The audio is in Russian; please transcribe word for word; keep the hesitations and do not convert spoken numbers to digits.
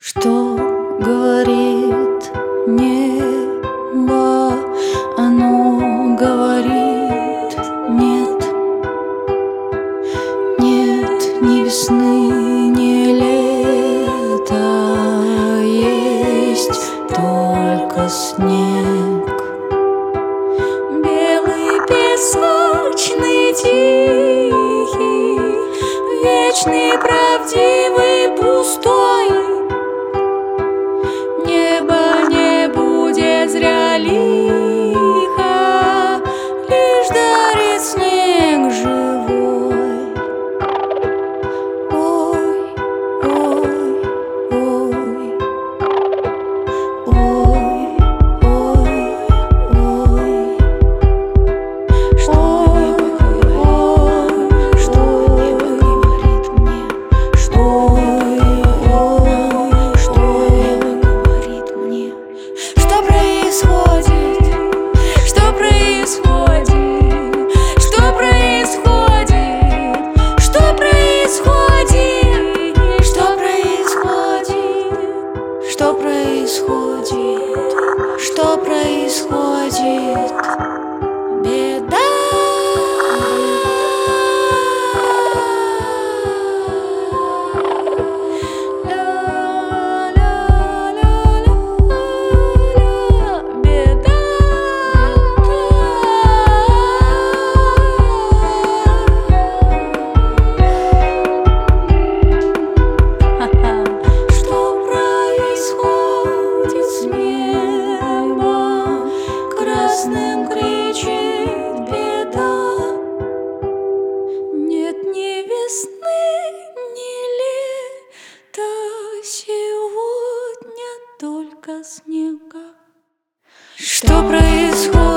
Что говорит небо? Оно говорит нет. Нет ни весны, ни лета, есть только снег. Белый, песочный, тихий, вечный, правдивый, пустой. Небо не будет зря лихо, лишь дарит снег живой. Ой, ой, ой, ой, ой, ой. Что ой, что небо говорит мне? Что ой, что небо говорит мне? Что происходит? Что происходит? Что происходит? Что происходит? Что происходит? Что происходит? Что происходит? Беда. Красным кричит беда. Нет ни весны, ни лета, сегодня только снега. Что происходит?